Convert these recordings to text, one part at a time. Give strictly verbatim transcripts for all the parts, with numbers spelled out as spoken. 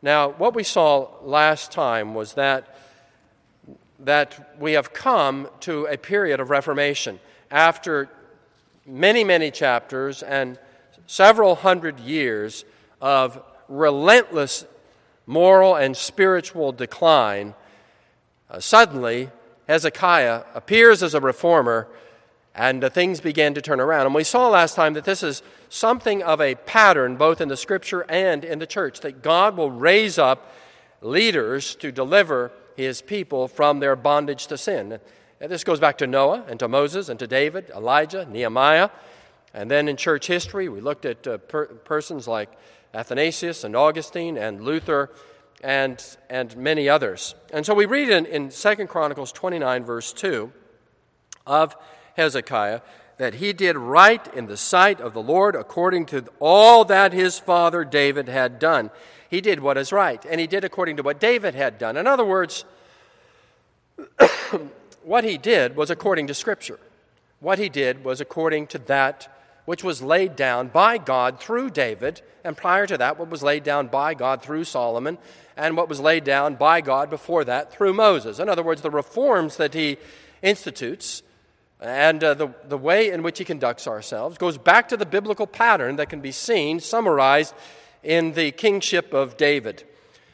Now, what we saw last time was that, that we have come to a period of reformation after many, many chapters and several hundred years of relentless moral and spiritual decline. Uh, suddenly, Hezekiah appears as a reformer, and uh, things began to turn around. And we saw last time that this is something of a pattern both in the Scripture and in the church, that God will raise up leaders to deliver his people from their bondage to sin. And this goes back to Noah and to Moses and to David, Elijah, Nehemiah. And then in church history, we looked at uh, per- persons like Athanasius and Augustine and Luther and, and many others. And so we read in, in Second Chronicles twenty-nine, verse two, of Hezekiah, that he did right in the sight of the Lord according to all that his father David had done. He did what is right, and he did according to what David had done. In other words, what he did was according to Scripture. What he did was according to that which was laid down by God through David, and prior to that, what was laid down by God through Solomon, and what was laid down by God before that through Moses. In other words, the reforms that he institutes and uh, the, the way in which he conducts ourselves goes back to the biblical pattern that can be seen, summarized in the kingship of David.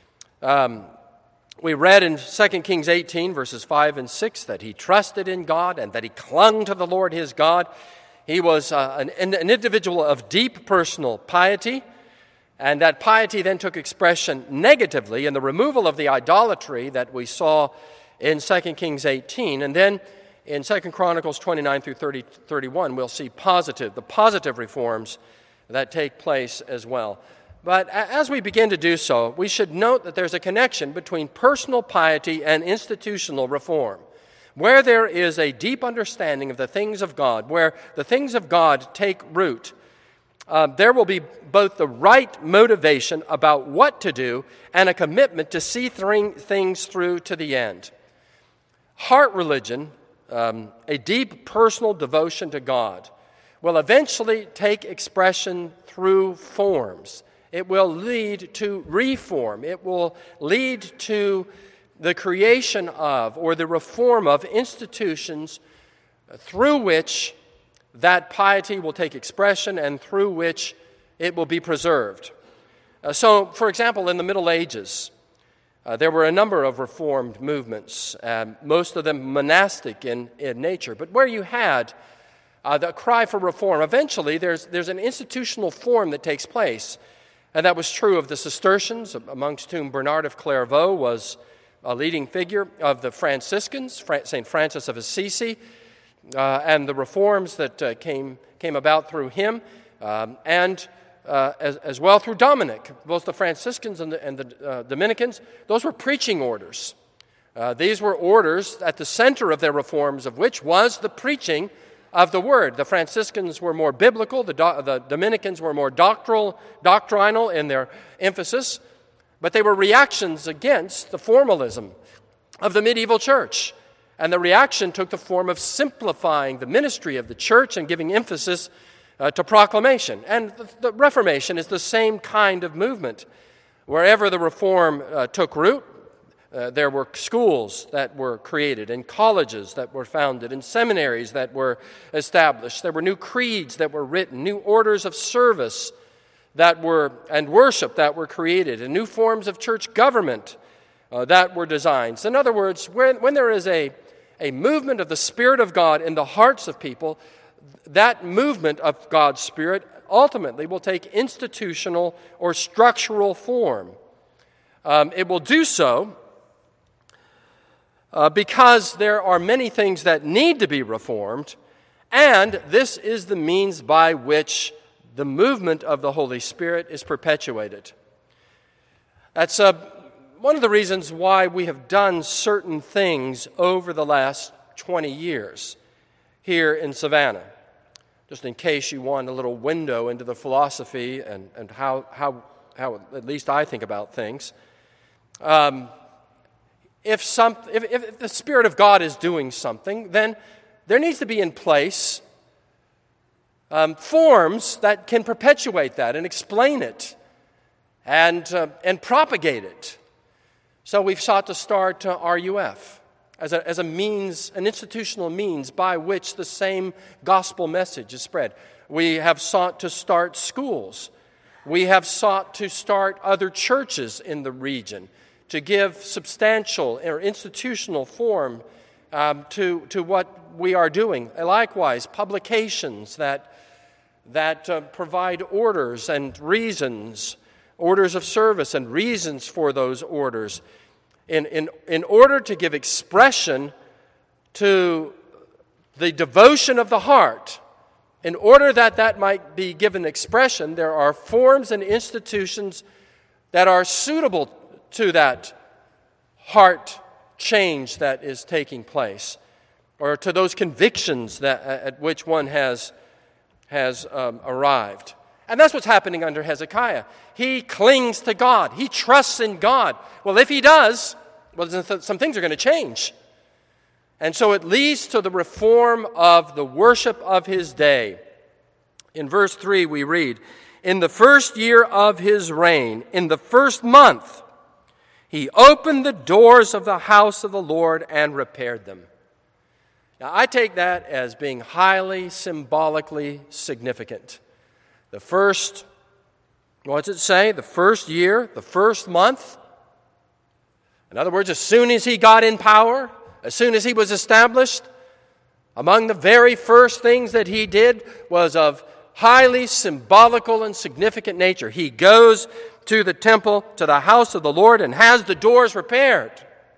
Um, we read in Second Kings eighteen, verses five and six, that he trusted in God and that he clung to the Lord his God. He was uh, an, an individual of deep personal piety, and that piety then took expression negatively in the removal of the idolatry that we saw in Second Kings eighteen. And then in Second Chronicles twenty-nine through thirty, thirty-one, we'll see positive, the positive reforms that take place as well. But as we begin to do so, we should note that there's a connection between personal piety and institutional reform. Where there is a deep understanding of the things of God, where the things of God take root, uh, there will be both the right motivation about what to do and a commitment to see th- things through to the end. Heart religion, um, a deep personal devotion to God, will eventually take expression through forms. It will lead to reform. It will lead to the creation of or the reform of institutions through which that piety will take expression and through which it will be preserved. Uh, so, for example, in the Middle Ages, uh, there were a number of reformed movements, uh, most of them monastic in, in nature. But where you had uh, the cry for reform, eventually there's, there's an institutional form that takes place. And that was true of the Cistercians, amongst whom Bernard of Clairvaux was a leading figure, of the Franciscans, Saint Francis of Assisi, uh, and the reforms that uh, came came about through him, um, and uh, as, as well through Dominic. Both the Franciscans and the, and the uh, Dominicans, those were preaching orders. Uh, these were orders at the center of their reforms, of which was the preaching of the Word. The Franciscans were more biblical, the, do, the Dominicans were more doctrinal, doctrinal in their emphasis, but they were reactions against the formalism of the medieval church. And the reaction took the form of simplifying the ministry of the church and giving emphasis uh, to proclamation. And the, the Reformation is the same kind of movement. Wherever the reform uh, took root, uh, there were schools that were created, and colleges that were founded, and seminaries that were established. There were new creeds that were written, new orders of service that were, and worship that were created, and new forms of church government uh, that were designed. So in other words, when, when there is a, a movement of the Spirit of God in the hearts of people, that movement of God's Spirit ultimately will take institutional or structural form. Um, it will do so uh, because there are many things that need to be reformed, and this is the means by which the movement of the Holy Spirit is perpetuated. That's uh, one of the reasons why we have done certain things over the last twenty years here in Savannah. Just in case you want a little window into the philosophy and, and how, how, how at least I think about things. Um, if, some, if, if the Spirit of God is doing something, then there needs to be in place Um, forms that can perpetuate that and explain it and, uh, and propagate it. So we've sought to start uh, R U F as a, as a means, an institutional means by which the same gospel message is spread. We have sought to start schools. We have sought to start other churches in the region to give substantial or institutional form um, to, to what we are doing. Likewise, publications that, that uh, provide orders and reasons, orders of service and reasons for those orders, in, in, in order to give expression to the devotion of the heart. In order that that might be given expression, there are forms and institutions that are suitable to that heart change that is taking place, or to those convictions that at which one has, has um, arrived. And that's what's happening under Hezekiah. He clings to God. He trusts in God. Well, if he does, well, some things are going to change. And so it leads to the reform of the worship of his day. In verse three we read, "In the first year of his reign, in the first month, he opened the doors of the house of the Lord and repaired them." Now I take that as being highly symbolically significant. The first, what does it say? The first year, the first month. In other words, as soon as he got in power, as soon as he was established, among the very first things that he did was of highly symbolical and significant nature. He goes to the temple, to the house of the Lord, and has the doors repaired.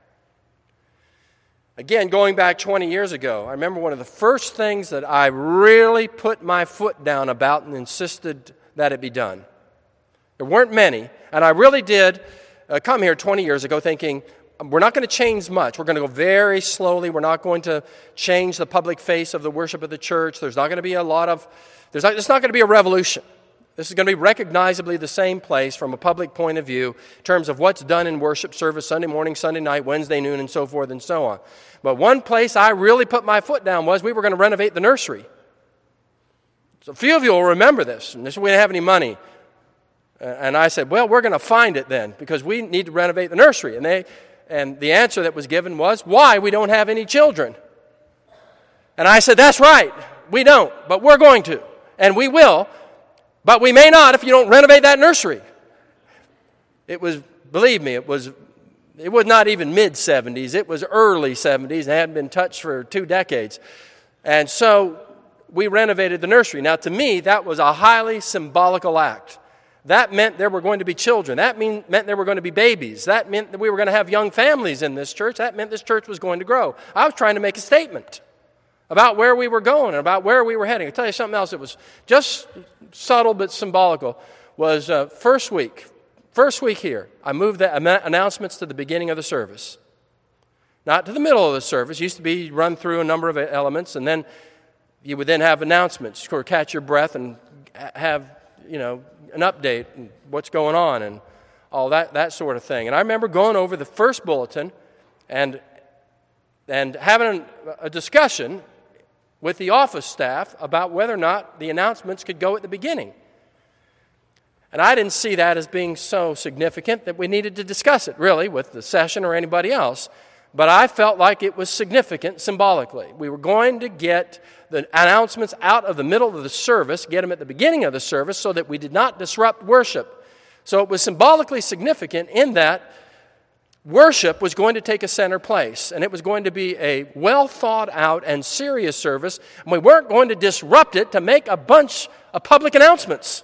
Again, going back twenty years ago, I remember one of the first things that I really put my foot down about and insisted that it be done. There weren't many, and I really did uh, come here twenty years ago thinking, we're not going to change much. We're going to go very slowly. We're not going to change the public face of the worship of the church. There's not going to be a lot of, there's not, it's not going to be a revolution. This is going to be recognizably the same place from a public point of view in terms of what's done in worship service Sunday morning, Sunday night, Wednesday noon, and so forth and so on. But one place I really put my foot down was we were going to renovate the nursery. So a few of you will remember this. And this we didn't have any money. And I said, well, we're going to find it then because we need to renovate the nursery. And they... And the answer that was given was, why? We don't have any children. And I said, that's right. We don't, but we're going to. And we will, but we may not if you don't renovate that nursery. It was, believe me, it was it was not even mid-seventies. It was early seventies. It hadn't been touched for two decades. And so we renovated the nursery. Now, to me, that was a highly symbolical act. That meant there were going to be children. That mean, meant there were going to be babies. That meant that we were going to have young families in this church. That meant this church was going to grow. I was trying to make a statement about where we were going and about where we were heading. I'll tell you something else that was just subtle but symbolical. Was uh, first week, first week here, I moved the announcements to the beginning of the service. Not to the middle of the service. It used to be run through a number of elements, and then you would then have announcements, or catch your breath and have, you know, an update and what's going on and all that that sort of thing. And I remember going over the first bulletin and and having a discussion with the office staff about whether or not the announcements could go at the beginning. And I didn't see that as being so significant that we needed to discuss it, really, with the session or anybody else. But I felt like it was significant symbolically. We were going to get the announcements out of the middle of the service, get them at the beginning of the service so that we did not disrupt worship. So it was symbolically significant in that worship was going to take a center place, and it was going to be a well thought out and serious service, and we weren't going to disrupt it to make a bunch of public announcements.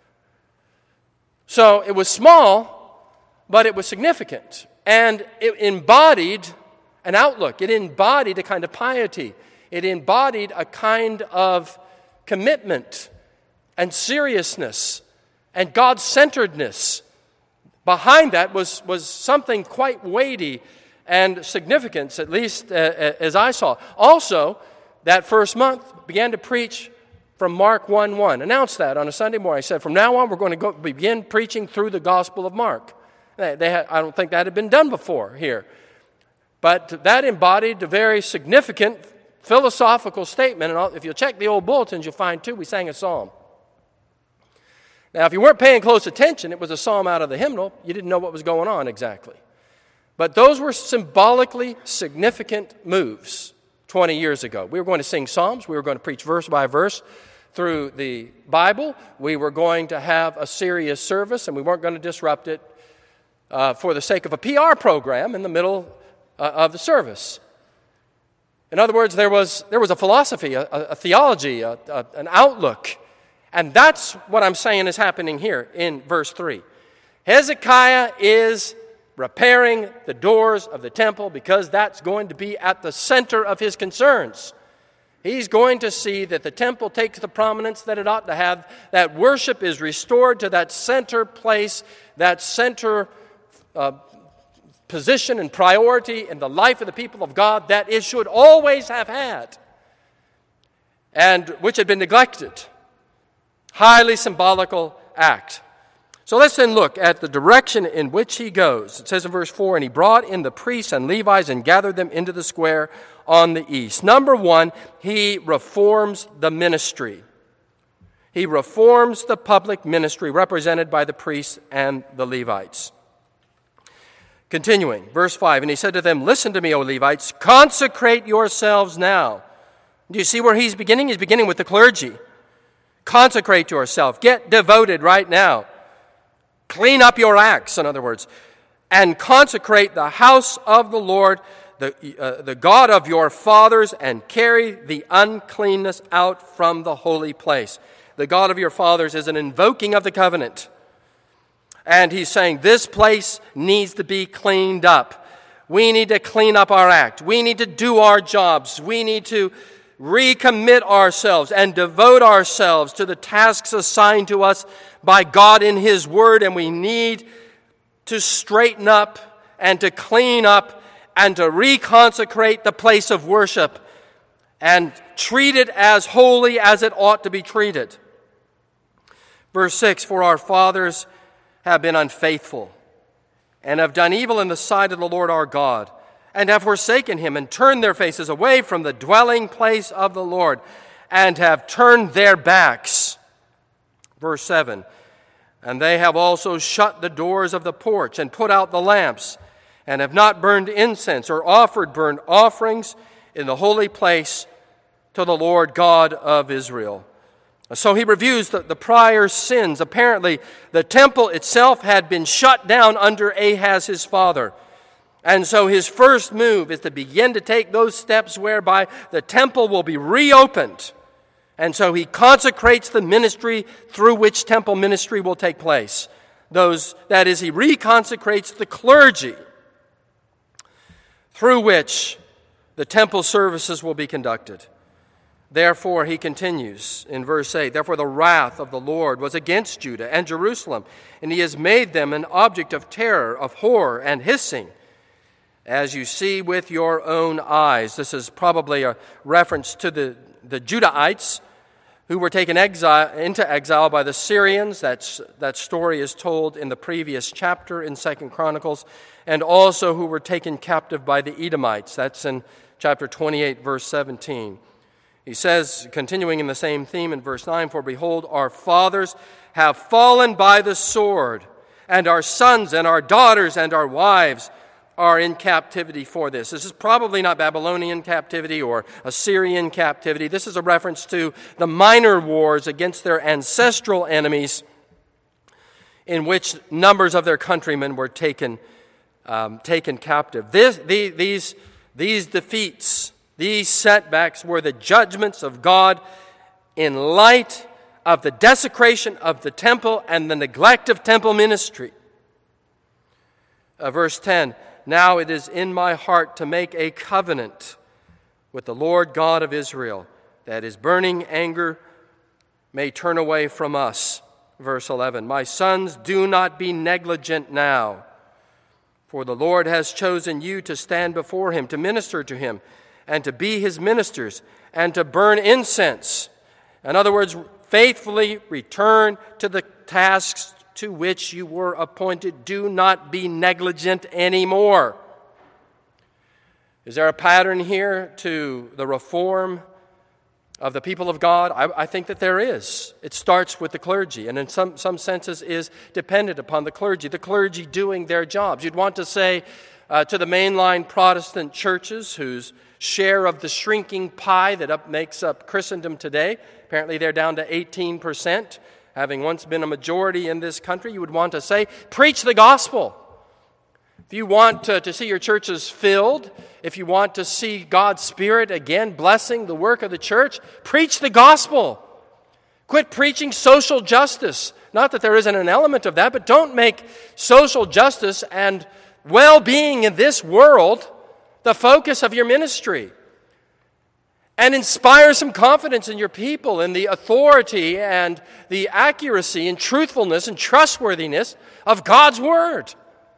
So it was small, but it was significant. And it embodied an outlook. It embodied a kind of piety. It embodied a kind of commitment and seriousness and God-centeredness. Behind that was, was something quite weighty and significant, at least uh, as I saw. Also, that first month, began to preach from Mark one one. Announced that on a Sunday morning. I said, from now on, we're going to go begin preaching through the Gospel of Mark. They, they had, I don't think that had been done before here. But that embodied a very significant philosophical statement. And if you'll check the old bulletins, you'll find, too, we sang a psalm. Now, if you weren't paying close attention, it was a psalm out of the hymnal. You didn't know what was going on exactly. But those were symbolically significant moves twenty years ago. We were going to sing psalms. We were going to preach verse by verse through the Bible. We were going to have a serious service, and we weren't going to disrupt it uh, for the sake of a P R program in the middle uh, of the service. In other words, there was there was a philosophy, a, a theology, a, a, an outlook. And that's what I'm saying is happening here in verse three. Hezekiah is repairing the doors of the temple because that's going to be at the center of his concerns. He's going to see that the temple takes the prominence that it ought to have, that worship is restored to that center place, that center uh, position and priority in the life of the people of God that it should always have had, and which had been neglected. Highly symbolical act. So let's then look at the direction in which he goes. It says in verse four, and he brought in the priests and Levites and gathered them into the square on the east. Number one, he reforms the ministry. He reforms the public ministry represented by the priests and the Levites. Continuing, verse five, and he said to them, listen to me, O Levites, consecrate yourselves now. Do you see where he's beginning? He's beginning with the clergy. Consecrate yourself. Get devoted right now. Clean up your acts, in other words, and consecrate the house of the Lord, the, uh, the God of your fathers, and carry the uncleanness out from the holy place. The God of your fathers is an invoking of the covenant. And he's saying this place needs to be cleaned up. We need to clean up our act. We need to do our jobs. We need to recommit ourselves and devote ourselves to the tasks assigned to us by God in His Word, and we need to straighten up and to clean up and to reconsecrate the place of worship and treat it as holy as it ought to be treated. Verse six, for our fathers have been unfaithful and have done evil in the sight of the Lord our God, and have forsaken Him, and turned their faces away from the dwelling place of the Lord, and have turned their backs. Verse seven, and they have also shut the doors of the porch, and put out the lamps, and have not burned incense, or offered burnt offerings in the holy place to the Lord God of Israel. So he reviews the, the prior sins. Apparently, the temple itself had been shut down under Ahaz, his father. And so his first move is to begin to take those steps whereby the temple will be reopened. And so he consecrates the ministry through which temple ministry will take place. Those, that is, he reconsecrates the clergy through which the temple services will be conducted. Therefore, he continues in verse eight, therefore the wrath of the Lord was against Judah and Jerusalem, and he has made them an object of terror, of horror, and hissing, as you see with your own eyes. This is probably a reference to the, the Judahites who were taken exile, into exile by the Syrians. That's, that story is told in the previous chapter in Second Chronicles, and also who were taken captive by the Edomites. That's in chapter twenty-eight, verse seventeen. He says, continuing in the same theme in verse nine, for behold, our fathers have fallen by the sword, and our sons and our daughters and our wives are in captivity for this. This is probably not Babylonian captivity or Assyrian captivity. This is a reference to the minor wars against their ancestral enemies in which numbers of their countrymen were taken, um, taken captive. This, the, these, these defeats, these setbacks were the judgments of God in light of the desecration of the temple and the neglect of temple ministry. Uh, verse ten, now it is in my heart to make a covenant with the Lord God of Israel, that his burning anger may turn away from us. Verse eleven, my sons, do not be negligent now, for the Lord has chosen you to stand before him, to minister to him, and to be his ministers, and to burn incense. In other words, faithfully return to the tasks to which you were appointed. Do not be negligent anymore. Is there a pattern here to the reform of the people of God? I, I think that there is. It starts with the clergy, and in some, some senses is dependent upon the clergy, the clergy doing their jobs. You'd want to say uh, to the mainline Protestant churches whose share of the shrinking pie that up, makes up Christendom today, apparently they're down to eighteen percent, having once been a majority in this country, you would want to say, preach the gospel. If you want to, to see your churches filled, if you want to see God's Spirit again blessing the work of the church, preach the gospel. Quit preaching social justice. Not that there isn't an element of that, but don't make social justice and well-being in this world the focus of your ministry. And inspire some confidence in your people in the authority and the accuracy and truthfulness and trustworthiness of God's Word.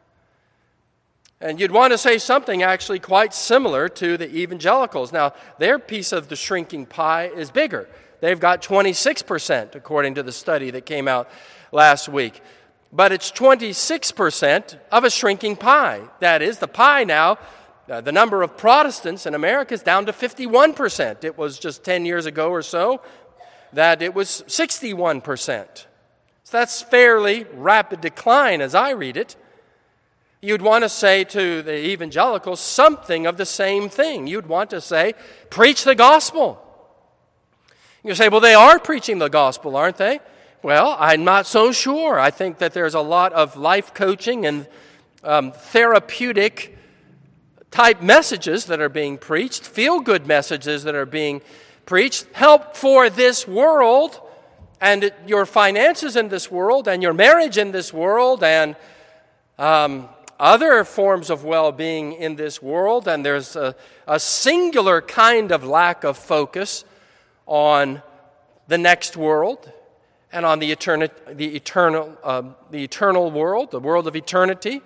And you'd want to say something actually quite similar to the evangelicals. Now, their piece of the shrinking pie is bigger. They've got twenty-six percent, according to the study that came out last week. But it's twenty-six percent of a shrinking pie. That is, the pie now, uh, the number of Protestants in America is down to fifty-one percent. It was just ten years ago or so that it was sixty-one percent. So that's fairly rapid decline as I read it. You'd want to say to the evangelicals something of the same thing. You'd want to say, preach the gospel. You say, well, they are preaching the gospel, aren't they? Well, I'm not so sure. I think that there's a lot of life coaching and um, therapeutic type messages that are being preached, feel-good messages that are being preached, help for this world and it, your finances in this world and your marriage in this world and um, other forms of well-being in this world. And there's a, a singular kind of lack of focus on the next world and on the eternal, the eternal, um, the eternal world, the world of eternity.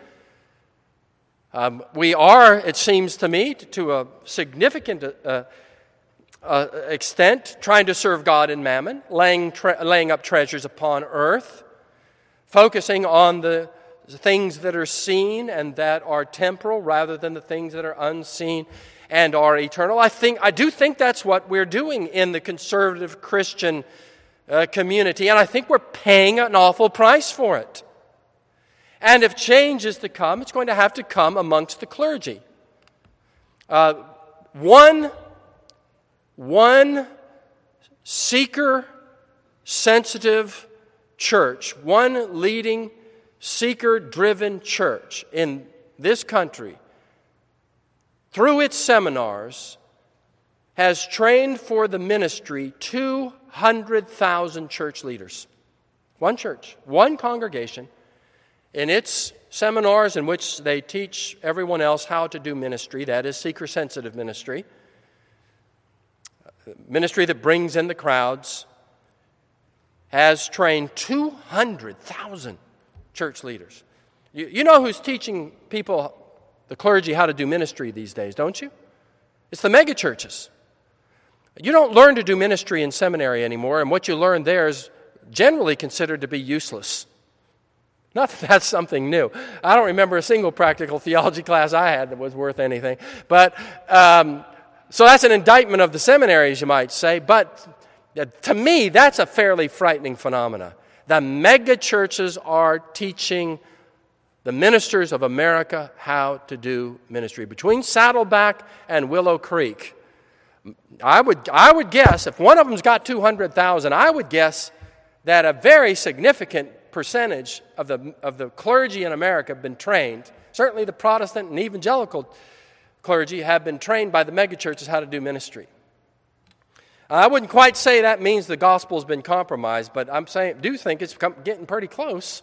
Um, we are, it seems to me, to a significant uh, uh, extent, trying to serve God in mammon, laying tre- laying up treasures upon earth, focusing on the things that are seen and that are temporal rather than the things that are unseen and are eternal. I think I do think that's what we're doing in the conservative Christian uh, community, and I think we're paying an awful price for it. And if change is to come, it's going to have to come amongst the clergy. Uh, one, one seeker-sensitive church, one leading seeker-driven church in this country, through its seminars, has trained for the ministry two hundred thousand church leaders. One church, one congregation, in its seminars in which they teach everyone else how to do ministry, that is seeker-sensitive ministry, ministry that brings in the crowds, has trained two hundred thousand church leaders. You, you know who's teaching people, the clergy, how to do ministry these days, don't you? It's the megachurches. You don't learn to do ministry in seminary anymore, and what you learn there is generally considered to be useless. Not that that's something new. I don't remember a single practical theology class I had that was worth anything. But um, so that's an indictment of the seminaries, you might say. But uh, to me, that's a fairly frightening phenomena. The mega churches are teaching the ministers of America how to do ministry. Between Saddleback and Willow Creek, I would I would guess, if one of them's got two hundred thousand, I would guess that a very significant percentage of the of the clergy in America have been trained. Certainly the Protestant and evangelical clergy have been trained by the megachurches how to do ministry. I wouldn't quite say that means the gospel's been compromised, but I'm saying do think it's getting pretty close.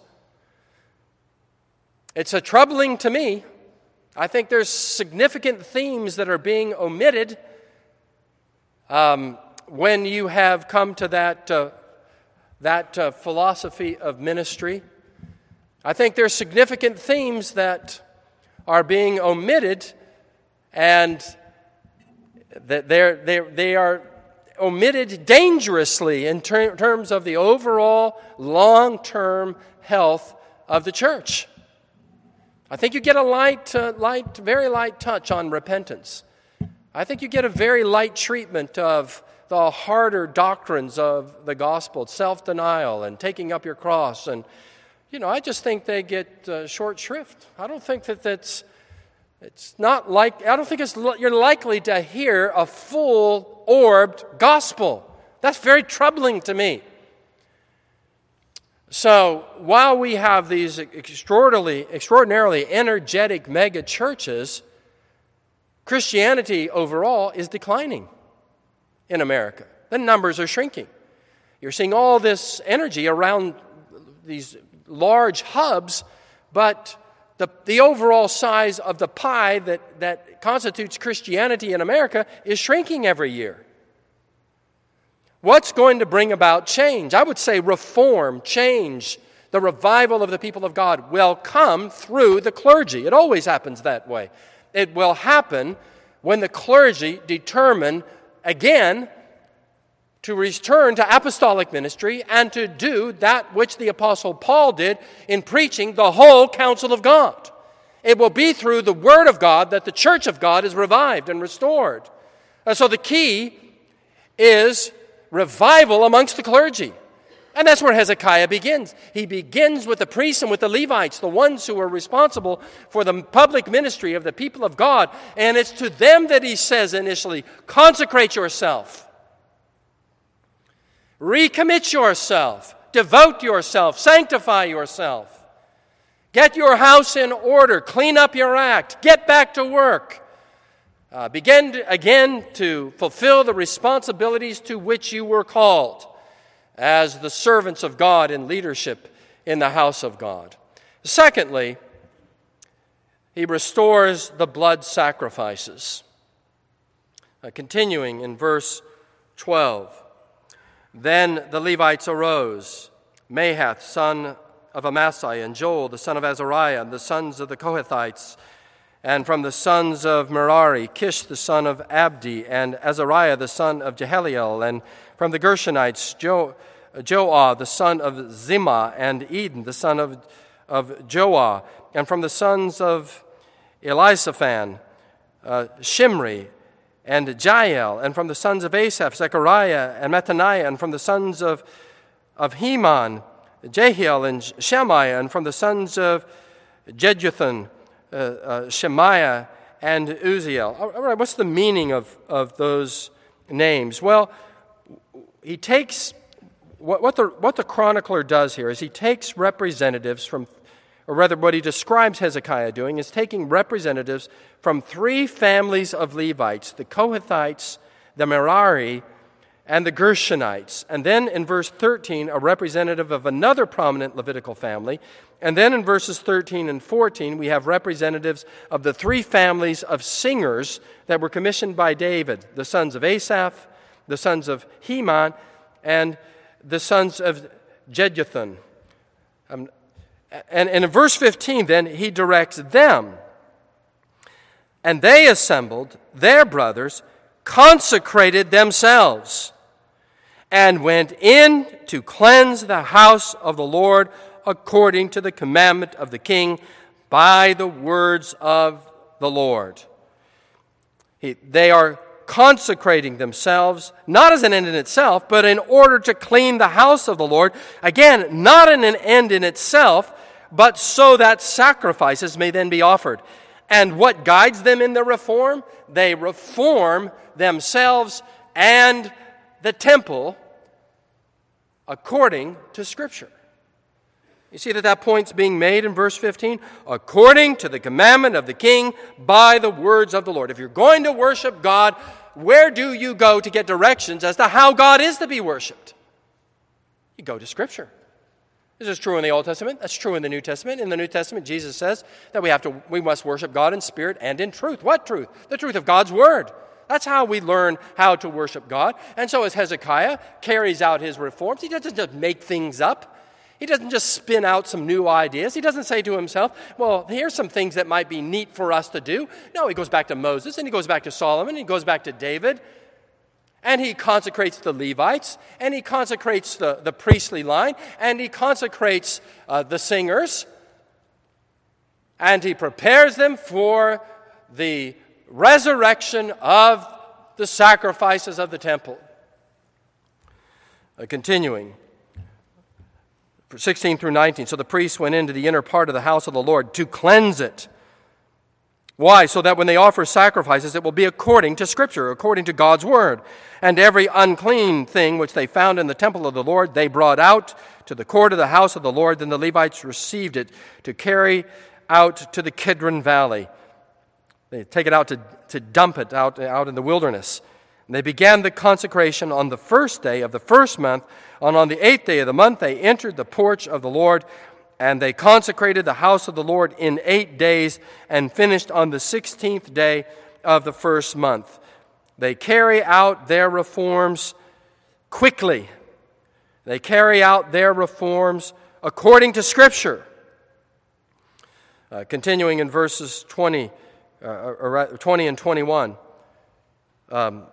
It's a troubling to me. I think there's significant themes that are being omitted um, when you have come to that uh, that uh, philosophy of ministry. I think there's significant themes that are being omitted, and that they're, they're, they are omitted dangerously in ter- terms of the overall long-term health of the church. I think you get a light, uh, light, very light touch on repentance. I think you get a very light treatment of the harder doctrines of the gospel, self-denial and taking up your cross. And, you know, I just think they get uh, short shrift. I don't think that that's, it's not like, I don't think it's, you're likely to hear a full-orbed gospel. That's very troubling to me. So while we have these extraordinarily, extraordinarily energetic mega churches, Christianity overall is declining in America. The numbers are shrinking. You're seeing all this energy around these large hubs, but the, the overall size of the pie that, that constitutes Christianity in America is shrinking every year. What's going to bring about change? I would say reform, change, the revival of the people of God will come through the clergy. It always happens that way. It will happen when the clergy determine again to return to apostolic ministry and to do that which the Apostle Paul did in preaching the whole counsel of God. It will be through the Word of God that the church of God is revived and restored. And so the key is revival amongst the clergy. And that's where Hezekiah begins. He begins with the priests and with the Levites, the ones who are responsible for the public ministry of the people of God. And it's to them that he says initially, consecrate yourself. Recommit yourself. Devote yourself. Sanctify yourself. Get your house in order. Clean up your act. Get back to work. Uh, begin to, again to fulfill the responsibilities to which you were called as the servants of God in leadership in the house of God. Secondly, he restores the blood sacrifices. Uh, continuing in verse twelve. Then the Levites arose, Mahath, son of Amasai, and Joel, the son of Azariah, and the sons of the Kohathites, and from the sons of Merari, Kish, the son of Abdi, and Azariah, the son of Jeheliel, and from the Gershonites, jo- Joah, the son of Zimmah, and Eden, the son of, of Joah, and from the sons of Elisaphan, uh, Shimri, and Jael, and from the sons of Asaph, Zechariah, and Mattaniah, and from the sons of, of Heman, Jehiel, and Shemaiah, and from the sons of Jeduthun, uh, uh, Shemaiah, and Uziel. All right, what's the meaning of, of those names? Well, he takes, what, what, the, what the chronicler does here is he takes representatives from, or rather what he describes Hezekiah doing is taking representatives from three families of Levites, the Kohathites, the Merari, and the Gershonites. And then in verse thirteen, a representative of another prominent Levitical family. And then in verses thirteen and fourteen, we have representatives of the three families of singers that were commissioned by David, the sons of Asaph, the sons of Heman, and the sons of Jeduthun. Um, and, and in verse fifteen, then, he directs them. And they assembled their brothers, consecrated themselves, and went in to cleanse the house of the Lord according to the commandment of the king by the words of the Lord. He, they are consecrating themselves, not as an end in itself, but in order to clean the house of the Lord. Again, not in an end in itself, but so that sacrifices may then be offered. And what guides them in the reform? They reform themselves and the temple according to Scripture. You see that that point's being made in verse fifteen? According to the commandment of the king by the words of the Lord. If you're going to worship God, where do you go to get directions as to how God is to be worshiped? You go to Scripture. This is true in the Old Testament. That's true in the New Testament. In the New Testament, Jesus says that we have to, we must worship God in spirit and in truth. What truth? The truth of God's Word. That's how we learn how to worship God. And so as Hezekiah carries out his reforms, he doesn't just make things up. He doesn't just spin out some new ideas. He doesn't say to himself, well, here's some things that might be neat for us to do. No, he goes back to Moses, and he goes back to Solomon, and he goes back to David, and he consecrates the Levites, and he consecrates the, the priestly line, and he consecrates uh, the singers, and he prepares them for the resurrection of the sacrifices of the temple. Uh, continuing, sixteen through nineteen. So the priests went into the inner part of the house of the Lord to cleanse it. Why? So that when they offer sacrifices, it will be according to Scripture, according to God's Word. And every unclean thing which they found in the temple of the Lord, they brought out to the court of the house of the Lord. Then the Levites received it to carry out to the Kidron Valley. They take it out to, to dump it out, out in the wilderness. And they began the consecration on the first day of the first month. And on the eighth day of the month, they entered the porch of the Lord, and they consecrated the house of the Lord in eight days and finished on the sixteenth day of the first month. They carry out their reforms quickly. They carry out their reforms according to Scripture. Uh, continuing in verses twenty, uh, or twenty and twenty-one, um,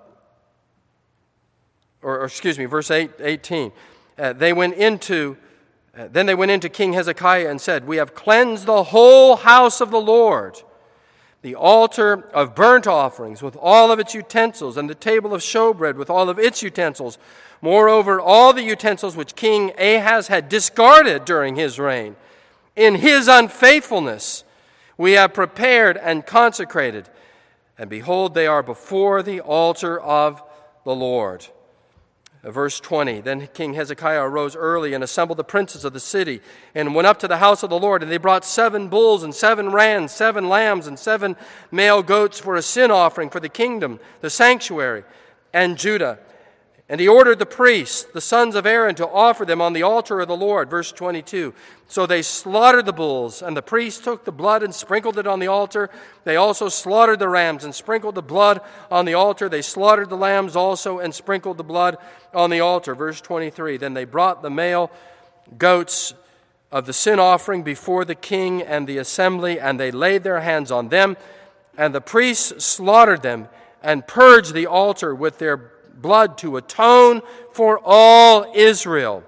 or, or excuse me, verse eight, eighteen. Uh, they went into Uh, then they went into King Hezekiah and said, "We have cleansed the whole house of the Lord, the altar of burnt offerings with all of its utensils, and the table of showbread with all of its utensils. Moreover, all the utensils which King Ahaz had discarded during his reign. In his unfaithfulness we have prepared and consecrated, and behold, they are before the altar of the Lord." Verse twenty, then King Hezekiah arose early and assembled the princes of the city and went up to the house of the Lord. And they brought seven bulls and seven rams, seven lambs and seven male goats for a sin offering for the kingdom, the sanctuary, and Judah. And he ordered the priests, the sons of Aaron, to offer them on the altar of the Lord. Verse twenty-two, so they slaughtered the bulls, and the priests took the blood and sprinkled it on the altar. They also slaughtered the rams and sprinkled the blood on the altar. They slaughtered the lambs also and sprinkled the blood on the altar. Verse twenty-three, then they brought the male goats of the sin offering before the king and the assembly, and they laid their hands on them. And the priests slaughtered them and purged the altar with their blood to atone for all Israel.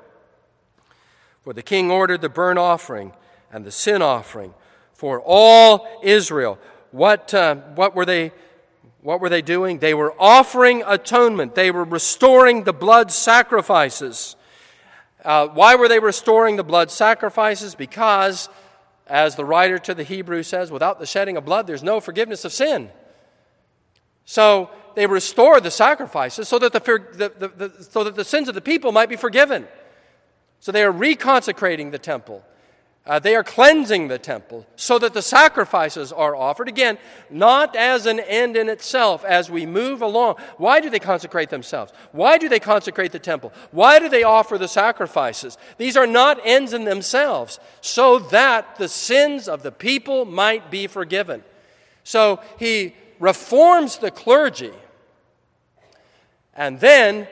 For the king ordered the burnt offering and the sin offering for all Israel. What uh, what were they what were they doing? They were offering atonement. They were restoring the blood sacrifices. Uh, why were they restoring the blood sacrifices? Because, as the writer to the Hebrews says, without the shedding of blood, there's no forgiveness of sin. So they restored the sacrifices so that the, the, the, the, so that the sins of the people might be forgiven. So they are reconsecrating the temple. Uh, they are cleansing the temple so that the sacrifices are offered. Again, not as an end in itself as we move along. Why do they consecrate themselves? Why do they consecrate the temple? Why do they offer the sacrifices? These are not ends in themselves, so that the sins of the people might be forgiven. So he reforms the clergy, and then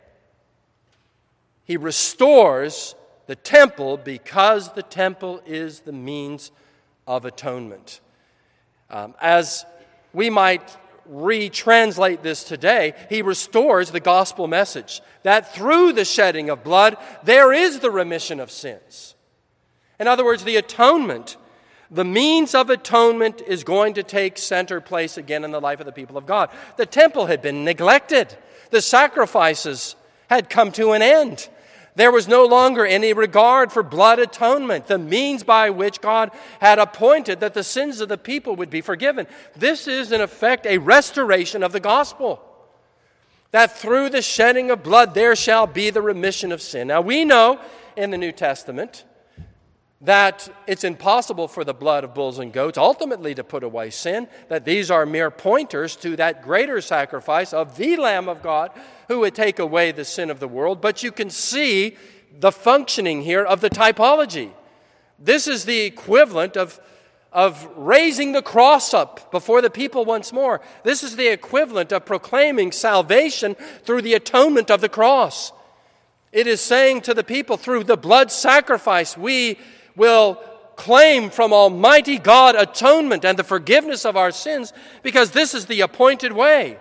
he restores the temple because the temple is the means of atonement. Um, as we might retranslate this today, he restores the gospel message that through the shedding of blood, there is the remission of sins. In other words, the atonement, the means of atonement is going to take center place again in the life of the people of God. The temple had been neglected. The sacrifices had come to an end. There was no longer any regard for blood atonement, the means by which God had appointed that the sins of the people would be forgiven. This is, in effect, a restoration of the gospel, that through the shedding of blood there shall be the remission of sin. Now, we know in the New Testament that it's impossible for the blood of bulls and goats ultimately to put away sin, that these are mere pointers to that greater sacrifice of the Lamb of God who would take away the sin of the world. But you can see the functioning here of the typology. This is the equivalent of, of raising the cross up before the people once more. This is the equivalent of proclaiming salvation through the atonement of the cross. It is saying to the people, through the blood sacrifice, we will claim from Almighty God atonement and the forgiveness of our sins, because this is the appointed way.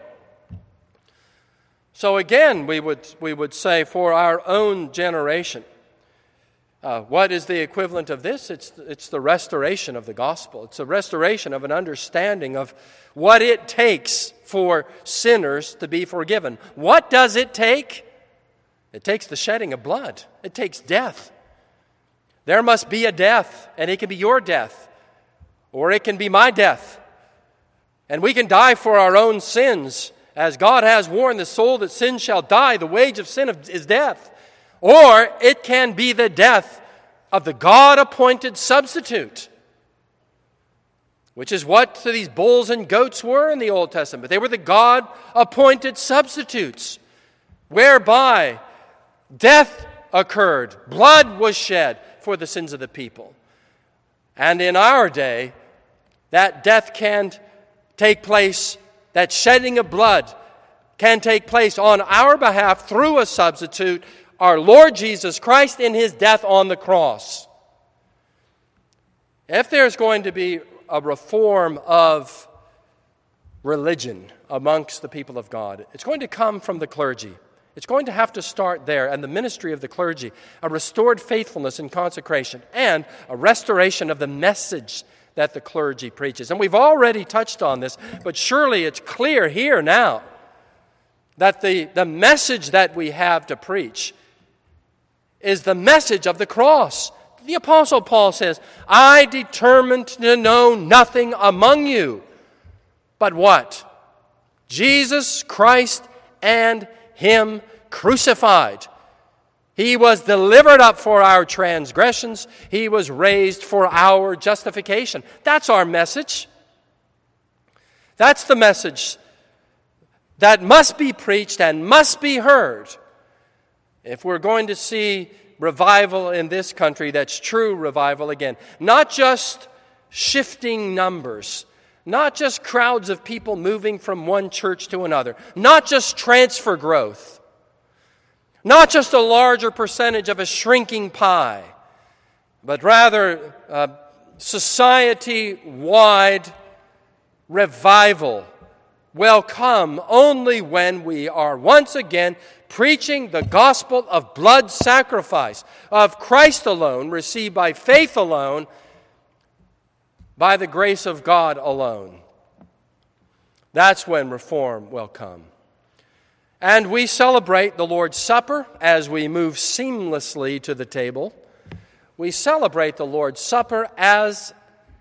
So again, we would we would say for our own generation, Uh, what is the equivalent of this? It's, it's the restoration of the gospel. It's a restoration of an understanding of what it takes for sinners to be forgiven. What does it take? It takes the shedding of blood. It takes death. There must be a death, and it can be your death, or it can be my death. And we can die for our own sins, as God has warned, the soul that sins shall die. The wage of sin is death. Or it can be the death of the God-appointed substitute, which is what these bulls and goats were in the Old Testament. They were the God-appointed substitutes, whereby death occurred, blood was shed for the sins of the people. And in our day, that death can take place, that shedding of blood can take place on our behalf through a substitute, our Lord Jesus Christ in his death on the cross. If there's going to be a reform of religion amongst the people of God, it's going to come from the clergy. It's going to have to start there, and the ministry of the clergy, a restored faithfulness and consecration, and a restoration of the message that the clergy preaches. And we've already touched on this, but surely it's clear here now that the, the message that we have to preach is the message of the cross. The Apostle Paul says, I determined to know nothing among you but what? Jesus Christ and him crucified. He was delivered up for our transgressions. He was raised for our justification. That's our message. That's the message that must be preached and must be heard if we're going to see revival in this country that's true revival again. Not just shifting numbers, not just crowds of people moving from one church to another, not just transfer growth, not just a larger percentage of a shrinking pie, but rather uh, society-wide revival will come only when we are once again preaching the gospel of blood sacrifice, of Christ alone, received by faith alone, by the grace of God alone. That's when reform will come. And we celebrate the Lord's Supper as we move seamlessly to the table. We celebrate the Lord's Supper as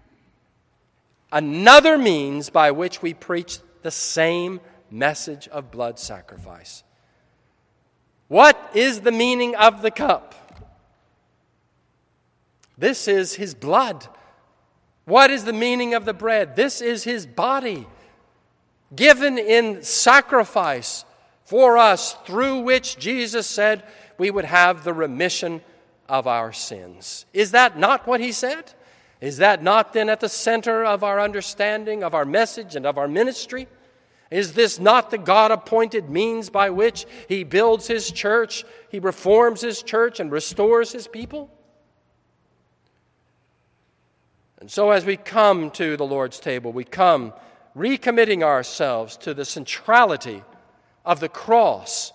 another means by which we preach the same message of blood sacrifice. What is the meaning of the cup? This is his blood. What is the meaning of the bread? This is his body, given in sacrifice for us, through which Jesus said we would have the remission of our sins. Is that not what he said? Is that not then at the center of our understanding, of our message, and of our ministry? Is this not the God-appointed means by which he builds his church, he reforms his church, and restores his people? And so as we come to the Lord's table, we come recommitting ourselves to the centrality of the cross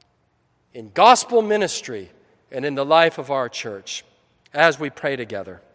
in gospel ministry and in the life of our church as we pray together.